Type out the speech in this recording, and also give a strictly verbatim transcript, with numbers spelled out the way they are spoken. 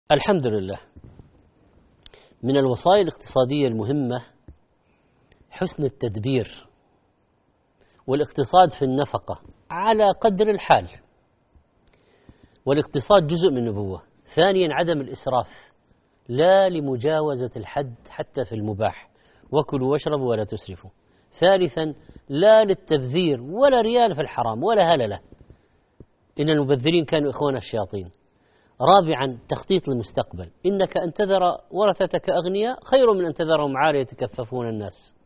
الحمد لله. من الوصايا الاقتصادية المهمة حسن التدبير والاقتصاد في النفقة على قدر الحال، والاقتصاد جزء من النبوة. ثانيا عدم الإسراف، لا لمجاوزة الحد حتى في المباح، وكلوا واشربوا ولا تسرفوا. ثالثا لا للتبذير ولا ريال في الحرام ولا هللة، إن المبذرين كانوا إخوان الشياطين. رابعا تخطيط للمستقبل، إنك أن تذر ورثتك أغنياء خير من أن تذرهم عارية يتكففون الناس.